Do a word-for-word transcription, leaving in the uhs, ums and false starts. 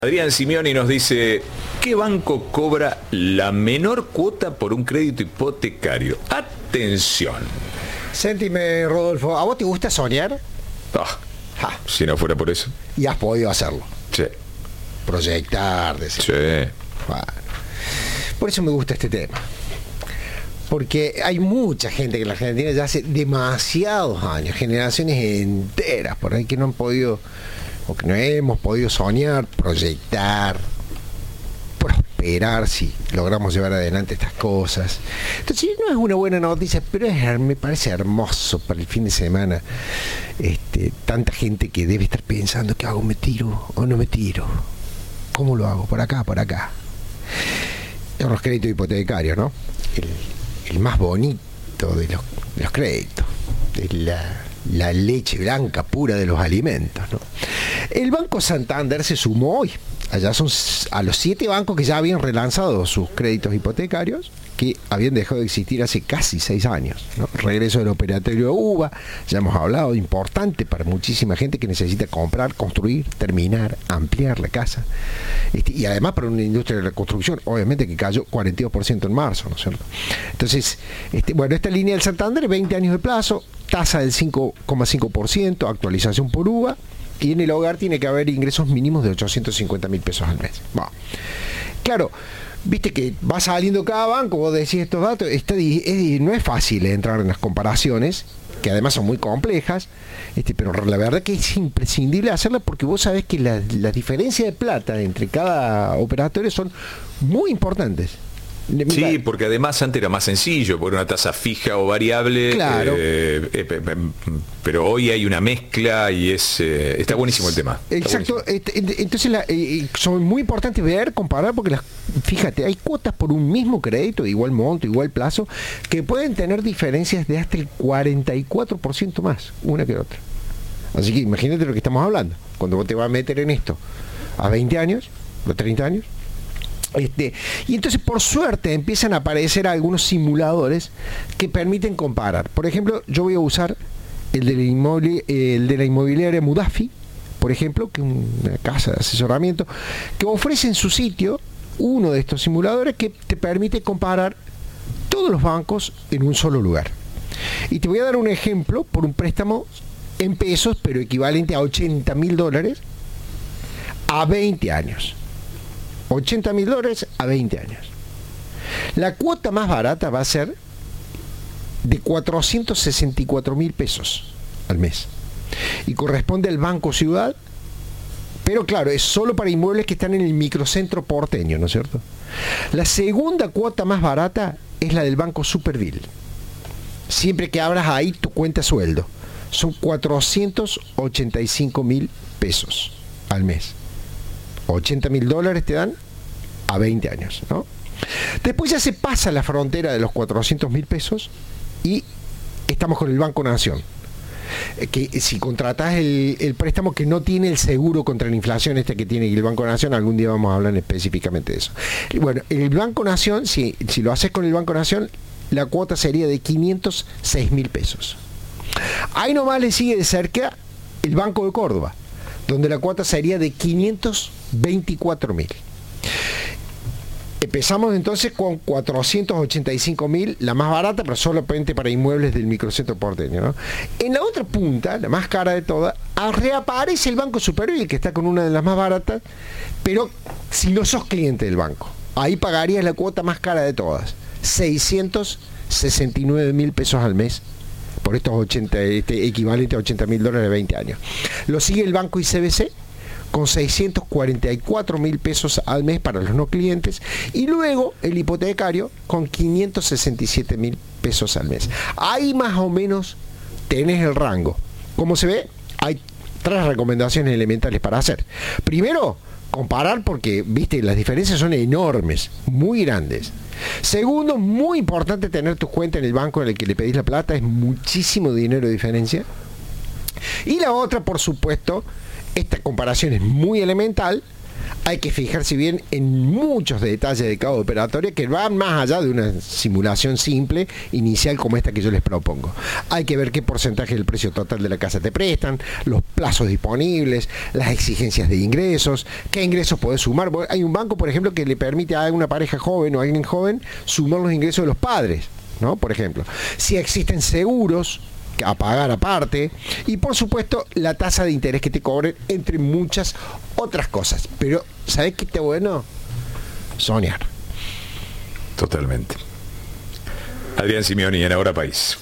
Adrián Simeoni nos dice, ¿qué banco cobra la menor cuota por un crédito hipotecario? Atención. Sentime, Rodolfo, ¿a vos te gusta soñar? Ah, Ja. si no fuera por eso. Y has podido hacerlo. Sí. Proyectar, decir. Sí. Bueno, por eso me gusta este tema. Porque hay mucha gente que en la Argentina ya hace demasiados años, generaciones enteras por ahí que no han podido, o que no hemos podido soñar, proyectar, prosperar si logramos llevar adelante estas cosas. Entonces no es una buena noticia, pero es, me parece hermoso para el fin de semana. Este, tanta gente que debe estar pensando, ¿qué hago? ¿Me tiro o no me tiro? ¿Cómo lo hago? ¿Por acá, por acá? Los créditos hipotecarios, ¿no? El, el más bonito de los, de los créditos, de la, la leche blanca pura de los alimentos, ¿no? El Banco Santander se sumó hoy. Allá son a los siete bancos que ya habían relanzado sus créditos hipotecarios, que habían dejado de existir hace casi seis años, ¿no? Regreso del operatorio U V A, ya hemos hablado, importante para muchísima gente que necesita comprar, construir, terminar, ampliar la casa. Este, y además para una industria de la construcción, obviamente que cayó cuarenta y dos por ciento en marzo, ¿no es cierto? Entonces, este, bueno, esta línea del Santander, veinte años de plazo, tasa del cinco coma cinco por ciento, actualización por U V A, y en el hogar tiene que haber ingresos mínimos de ochocientos cincuenta mil pesos al mes. Bueno, claro, viste que va saliendo cada banco, vos decís estos datos, está, es, no es fácil entrar en las comparaciones, que además son muy complejas, este, pero la verdad que es imprescindible hacerla porque vos sabés que la, la diferencia de plata entre cada operatorio son muy importantes. Sí, porque además antes era más sencillo, por una tasa fija o variable. Claro. Eh, eh, eh, pero hoy hay una mezcla y es eh, está buenísimo el tema. Exacto. Entonces la, eh, son muy importantes ver, comparar, porque las, fíjate, hay cuotas por un mismo crédito, de igual monto, igual plazo, que pueden tener diferencias de hasta el cuarenta y cuatro por ciento más, una que otra. Así que imagínate lo que estamos hablando. Cuando vos te vas a meter en esto a veinte años, a treinta años, Este, y entonces por suerte empiezan a aparecer algunos simuladores que permiten comparar. Por ejemplo, yo voy a usar el de la, inmobili- el de la inmobiliaria Mudafi, por ejemplo, que es una casa de asesoramiento, que ofrece en su sitio uno de estos simuladores que te permite comparar todos los bancos en un solo lugar. Y te voy a dar un ejemplo por un préstamo en pesos, pero equivalente a ochenta mil dólares a veinte años. ochenta mil dólares a veinte años. La cuota más barata va a ser de cuatrocientos sesenta y cuatro mil pesos al mes. Y corresponde al Banco Ciudad, pero claro, es solo para inmuebles que están en el microcentro porteño, ¿no es cierto? La segunda cuota más barata es la del Banco Superville. Siempre que abras ahí tu cuenta sueldo. Son cuatrocientos ochenta y cinco mil pesos al mes. ochenta mil dólares te dan a veinte años, ¿no? Después ya se pasa la frontera de los cuatrocientos mil pesos y estamos con el Banco Nación, que si contratás el, el préstamo que no tiene el seguro contra la inflación este que tiene el Banco Nación, algún día vamos a hablar específicamente de eso. Y bueno, el Banco Nación, si, si lo haces con el Banco Nación, la cuota sería de quinientos seis mil pesos. Ahí nomás le sigue de cerca el Banco de Córdoba, donde la cuota sería de quinientos veinticuatro mil. Empezamos entonces con cuatrocientos ochenta y cinco mil, la más barata, pero solamente para inmuebles del microcentro porteño, ¿no? En la otra punta, la más cara de todas, reaparece el Banco Superville, que está con una de las más baratas, pero si no sos cliente del banco, ahí pagarías la cuota más cara de todas, seiscientos sesenta y nueve mil pesos al mes, por estos ochenta, este equivalente a ochenta mil dólares de veinte años. Lo sigue el Banco I C B C con seiscientos cuarenta y cuatro mil pesos al mes para los no clientes, y luego el hipotecario con quinientos sesenta y siete mil pesos al mes. Ahí más o menos tenés el rango. Como se ve, hay tres recomendaciones elementales para hacer. Primero, comparar, porque viste, las diferencias son enormes, muy grandes. Segundo, muy importante tener tu cuenta en el banco en el que le pedís la plata, es muchísimo dinero de diferencia. Y la otra, por supuesto, esta comparación es muy elemental, hay que fijarse bien en muchos detalles de cada operatoria que van más allá de una simulación simple inicial como esta que yo les propongo. Hay que ver qué porcentaje del precio total de la casa te prestan, los plazos disponibles, las exigencias de ingresos, qué ingresos podés sumar. Hay un banco, por ejemplo, que le permite a una pareja joven o a alguien joven sumar los ingresos de los padres, ¿no? Por ejemplo, si existen seguros a pagar aparte, y por supuesto la tasa de interés que te cobren, entre muchas otras cosas. Pero ¿sabés qué está bueno? Soñar. Totalmente. Adrián Simeoni en Ahora País.